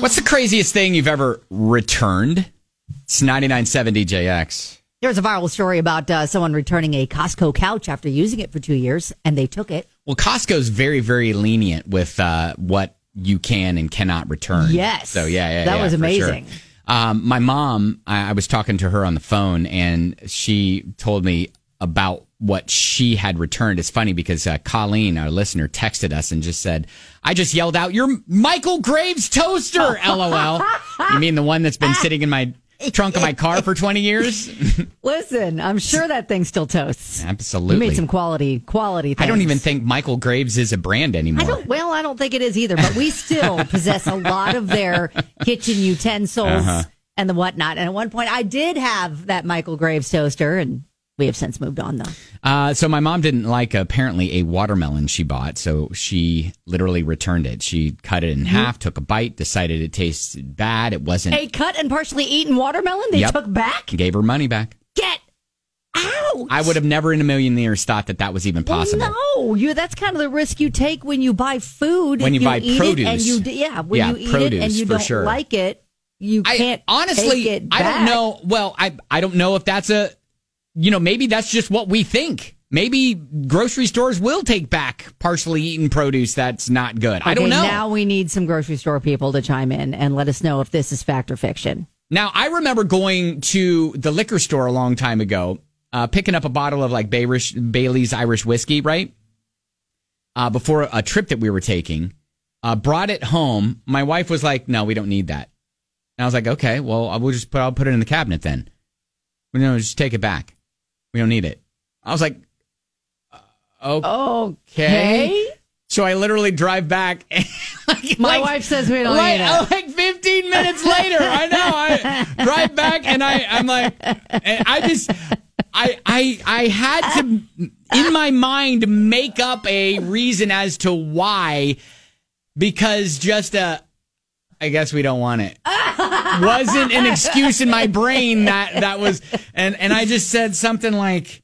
What's the craziest thing you've ever returned? It's 99.7 DJX. There's a viral story about someone returning a Costco couch after using it for 2 years, and they took it. Well, Costco's very, very lenient with what you can and cannot return. Yes. So, that was amazing. Sure. My mom, I was talking to her on the phone, and she told me about what she had returned. It's funny because Colleen, our listener, texted us and just said, I just yelled out, "Your Michael Graves toaster, LOL." You mean the one that's been sitting in my trunk of my car for 20 years? Listen, I'm sure that thing still toasts. Absolutely. You made some quality things. I don't even think Michael Graves is a brand anymore. I don't think it is either, but we still possess a lot of their kitchen utensils and the whatnot. And at one point, I did have that Michael Graves toaster, and we have since moved on, though. So my mom didn't like, apparently, a watermelon she bought, so she literally returned it. She cut it in half, took a bite, decided it tasted bad. It wasn't... A cut and partially eaten watermelon they took back? Gave her money back. Get out! I would have never in a million years thought that was even possible. Well, no, that's kind of the risk you take when you buy food. When you buy produce. And you eat it and you don't like it, you can't take it back. I don't know. Well, I don't know if that's a... maybe that's just what we think. Maybe grocery stores will take back partially eaten produce that's not good. I don't know. Now we need some grocery store people to chime in and let us know if this is fact or fiction. Now, I remember going to the liquor store a long time ago, picking up a bottle of like Bailey's Irish whiskey, right? Before a trip that we were taking, brought it home. My wife was like, "No, we don't need that." And I was like, "Okay, well, I'll put it in the cabinet then. Just take it back. We don't need it." I was like, okay. So I literally drive back. And my wife says we don't need it. Like 15 minutes later, I know. I drive back and I'm like, I had to, in my mind, make up a reason as to why, because just I guess we don't want it. Wasn't an excuse in my brain that was, and I just said something like,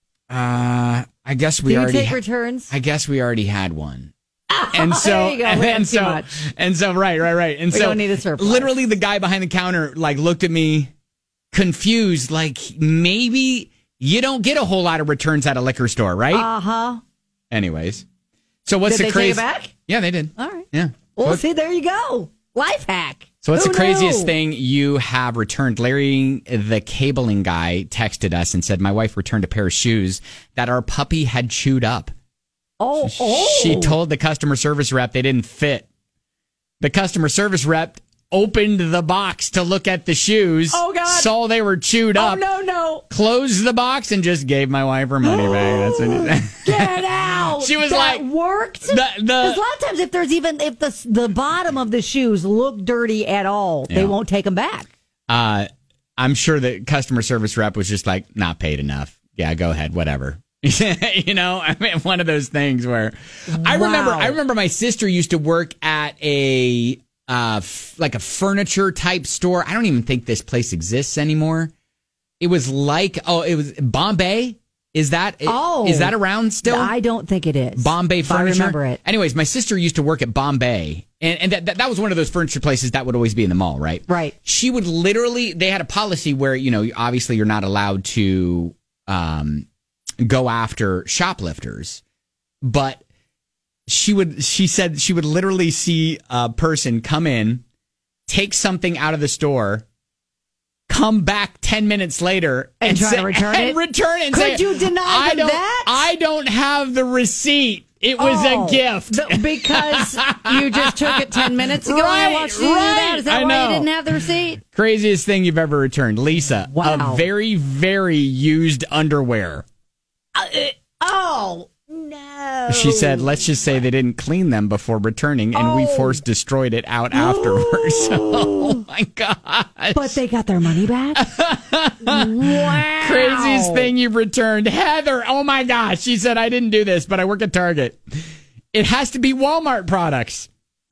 I guess we already take returns. I guess we already had one. And so, there you go. and have so, too much. And so, right. And we don't need a surplus. Literally, the guy behind the counter looked at me confused, like maybe you don't get a whole lot of returns at a liquor store, right? Anyways, so what's did the crazy? Did they take it back? Yeah, they did. All right. Yeah. Well, see, there you go. Life hack. So what's the craziest thing you have returned? Larry, the cabling guy, texted us and said, my wife returned a pair of shoes that our puppy had chewed up. She told the customer service rep they didn't fit. The customer service rep opened the box to look at the shoes. Oh, God. Saw they were chewed up. Oh, no. Closed the box and just gave my wife her money back. That's what he said. Get out. She was that like, worked? Because a lot of times if the bottom of the shoes look dirty at all, they won't take them back. I'm sure the customer service rep was just like, not paid enough. Yeah, go ahead, whatever. I mean, one of those things where I remember my sister used to work at a like a furniture type store. I don't even think this place exists anymore. It was like, it was Bombay. Is that around still? I don't think it is. Bombay Furniture. I remember it. Anyways, my sister used to work at Bombay, and that was one of those furniture places that would always be in the mall, right? Right. She would literally, they had a policy where, obviously you're not allowed to go after shoplifters, but she said she would literally see a person come in, take something out of the store, come back 10 minutes later and try to return it. Could you deny them that? I don't have the receipt. It was a gift. Because you just took it 10 minutes ago and I watched you do that? Is that why you didn't have the receipt? Craziest thing you've ever returned. Lisa, wow. A very, very used underwear. No. She said, let's just say they didn't clean them before returning, and we destroyed it out afterwards. Oh, my gosh. But they got their money back? Wow. Craziest thing you've returned. Heather, oh, my gosh. She said, I didn't do this, but I work at Target. It has to be Walmart products.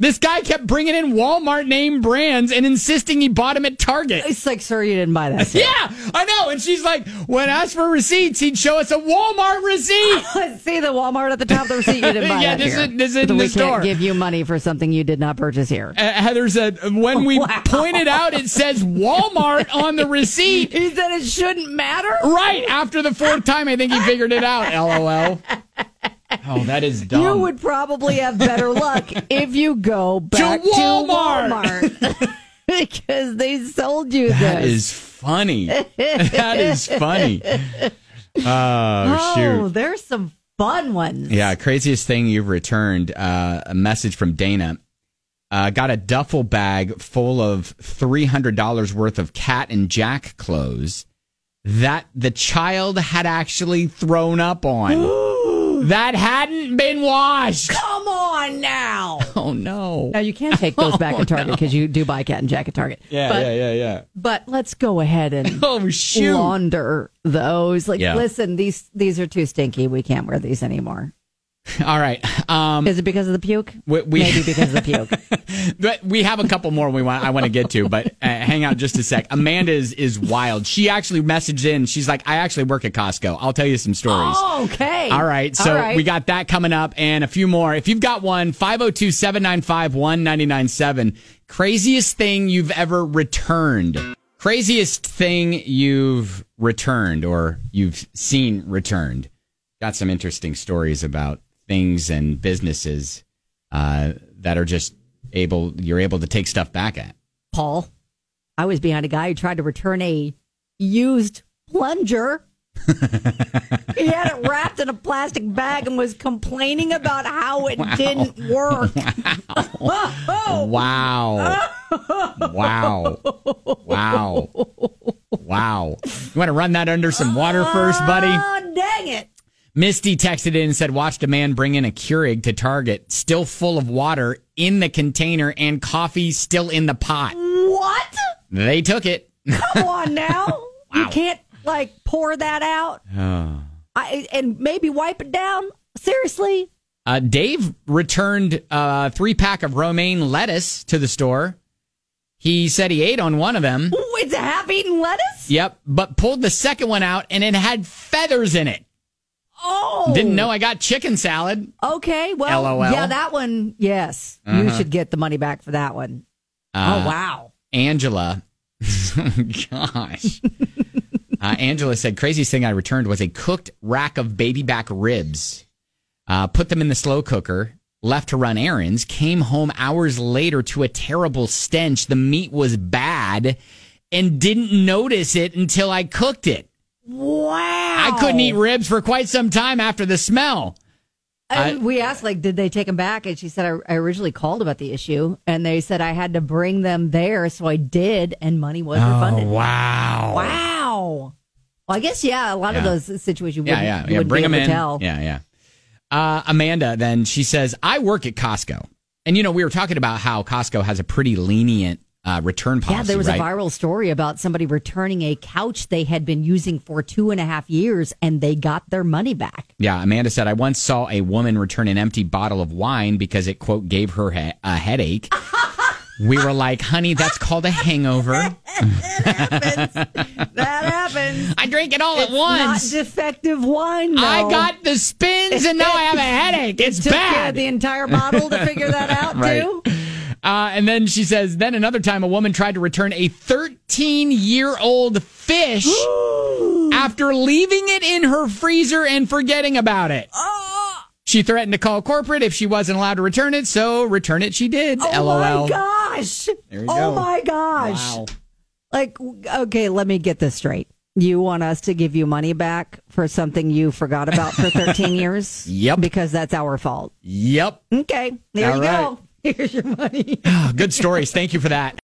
This guy kept bringing in Walmart name brands and insisting he bought them at Target. It's like, sir, you didn't buy that. Yeah, I know. And she's like, when asked for receipts, he'd show us a Walmart receipt. See the Walmart at the top of the receipt? You didn't buy that here. This is in the store. We can't give you money for something you did not purchase here. Heather said, when we pointed out it says Walmart on the receipt. He said it shouldn't matter? Right. After the fourth time, I think he figured it out. LOL. Oh, that is dumb. You would probably have better luck if you go back to Walmart. Because they sold you this. That is funny. That is funny. Oh, shoot. There's some fun ones. Yeah, craziest thing you've returned. A message from Dana. Got a duffel bag full of $300 worth of Cat and Jack clothes that the child had actually thrown up on. That hadn't been washed. Come on now. Oh, no. Now, you can't take those back at Target because you do buy Cat and Jack at Target. Yeah. But let's go ahead and launder those. Listen, these are too stinky. We can't wear these anymore. All right. Is it because of the puke? Maybe because of the puke. But we have a couple more I want to get to, but hang out just a sec. Amanda is wild. She actually messaged in. She's like, I actually work at Costco. I'll tell you some stories. Oh, okay. All right. So we got that coming up and a few more. If you've got one, 502-795-1997. Craziest thing you've ever returned. Craziest thing you've returned or you've seen returned. Got some interesting stories about things and businesses that are just you're able to take stuff back at. Paul, I was behind a guy who tried to return a used plunger. He had it wrapped in a plastic bag and was complaining about how it didn't work. Wow. You want to run that under some water first, buddy? Oh, dang it. Misty texted in and said, watched a man bring in a Keurig to Target, still full of water in the container and coffee still in the pot. What? They took it. Come on now. Wow. You can't, pour that out and maybe wipe it down? Seriously? Dave returned a 3-pack of romaine lettuce to the store. He said he ate on one of them. Ooh, it's a half-eaten lettuce? Yep, but pulled the second one out and it had feathers in it. Oh. Didn't know I got chicken salad. Okay, well, LOL. Yeah, that one, yes. You should get the money back for that one. Oh, wow. Angela. Gosh. Angela said, craziest thing I returned was a cooked rack of baby back ribs. Put them in the slow cooker, left to run errands, came home hours later to a terrible stench. The meat was bad and didn't notice it until I cooked it. Wow. I couldn't eat ribs for quite some time after the smell. We asked, did they take them back? And she said, I originally called about the issue, and they said I had to bring them there, so I did, and money was refunded. Wow. Well, I guess, a lot of those situations you wouldn't bring be them able in. to tell. Yeah. Amanda, then, she says, I work at Costco. And, we were talking about how Costco has a pretty lenient return policy. Yeah, there was right? a viral story about somebody returning a couch they had been using for 2.5 years, and they got their money back. Yeah, Amanda said, I once saw a woman return an empty bottle of wine because it, quote, gave her a headache. We were like, honey, that's called a hangover. That happens. I drank it all at once. Not defective wine, though. I got the spins, and now I have a headache. It's took bad. The entire bottle to figure that out, right. too. And then she says, then another time a woman tried to return a 13-year-old fish after leaving it in her freezer and forgetting about it. She threatened to call corporate if she wasn't allowed to return it, so return it she did. Oh, LOL. my gosh. There you go. Oh, my gosh. Wow. Okay, let me get this straight. You want us to give you money back for something you forgot about for 13 years? Yep. Because that's our fault. Yep. Okay, there All you right. go. Here's your money. Good stories. Thank you for that.